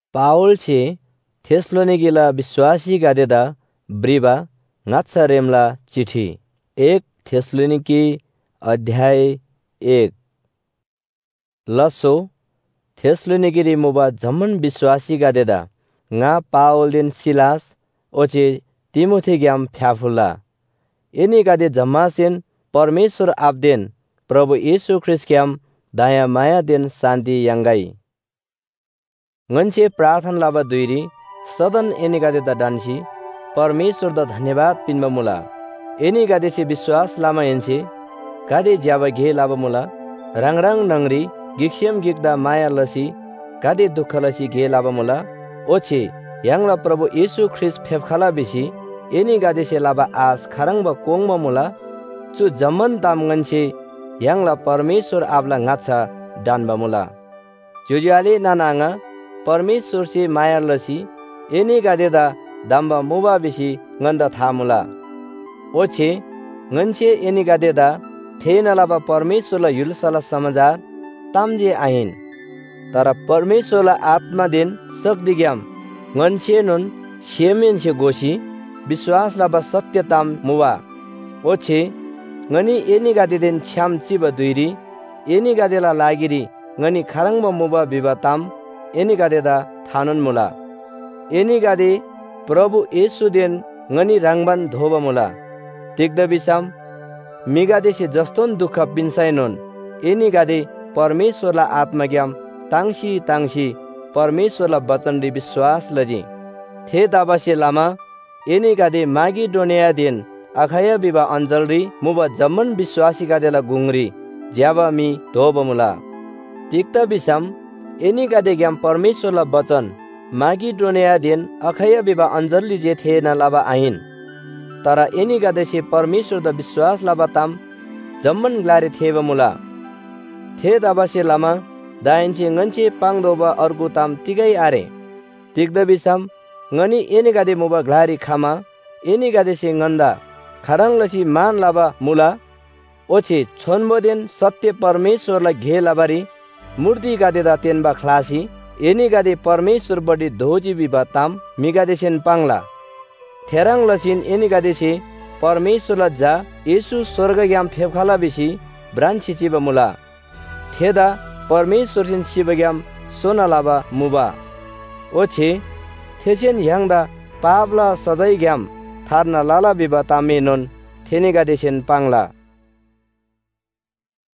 Paulche Thessaloniki विश्वासी गादेदा ब्रिबा ngacha remla चिठी 1 थेसलोनिकी अध्याय 1 लसो थेसलोनिकी मुबा जम्मन विश्वासी गादेदा nga पावल दिन सिलास ओचे तिमोथी ग्याम फ्याफुला एनी गादे जम्मासेन परमेश्वर आपदेन प्रभु यीशु ख्रिस्ट ग्याम दाया माया देन शान्ति यांगाई ngance प्रार्थना लाबा दुइरी सदन एनी गादे दा डान्सी परमेश्वर दा धन्यवाद पिनबा मुला एनी गादे से विश्वास लामा एनसे गादे ज्याबा घे लाबा मुला रंग नंगरी गिक्सियम गिकदा माया लसी गादे दुख लसी घे लाबा मुला ओछे यांगला प्रभु यीशु ख्रिस्ट फेफखाला बिसी एनी गादे से लाबा आस खरंग बा कोंगबा मुला चु जमन ताम ngance यांगला परमेश्वर आपला ngacha डानबा मुला जुजुआले नानांगा परमेश्वर से माया लसी एनी गादे दा दाम्बा मुबा बिसी nganda थामुला ओछे ngance एनी गादे दा थेना लाबा परमेश्वर ला युलसला समाचार तामजे आइन तर परमेश्वर ला आत्मा दिन शक्ति ग्याम ngance नुन शेमेन से गोसी विश्वास लाबा सत्य ताम मुवा ओछे ngani एनी गादे दिन छ्याम चिबा दुइरी एनी गादे ला लागिरी ngani खरंग मुबा बिबा ताम एनी गादे दा थानुन मुला एनी गादे प्रभु यीशु देन ngani रंगबान धोबा मुला तिग्द बिसाम मिगादे से जस्तोन दुख पिनसाइनोन एनी गादे परमेश्वर ला आत्मा ग्याम तांसी परमेश्वर ला वचन रि विश्वास लजी थे दाबा से लामा एनी गादे मागी डोनिया देन अखाया बिबा अंजल रि मुबा जम्मन विश्वासी गादे ला गुंगरी ज्याबा मी धोबा मुला तिग्द बिसाम एनी गादे ग्याम परमेश्वर ला वचन मागी डोनिया देन अखया बिबा अंजली जे थे न लाबा आइन तर एनी गादे से परमेश्वर द विश्वास लाबा ताम जम्मन ग्लारे थेबा मुला थे दाबा से लामा दाइनचे ngance पांगदोबा अर्गु ताम तिगै आरे तिग्द बिसाम ngani एनी गादे मुबा ग्लारी खामा एनी गादे से nganda खरंग लसी मान लाबा मुला ओछे छोनबोदेन सत्य परमेश्वर ला घे लाबारी मूर्ति गादे दा तेनबा खलासी एनी गादे परमेश्वर बडी धोजी बिबा ताम मिगादेसेन पांगला थेरांग लसिन एनी गादे से परमेश्वर ला जा यीशु स्वर्ग ग्याम फेफखाला बिसी ब्रांची चिबा मुला थेदा परमेश्वर सिन शिव ग्याम सोना लाबा मुबा ओछे थेसेन यांगदा पावला सजाई ग्याम थारना लाला बिबा तामेनोन थेनी गादेसेन पांगला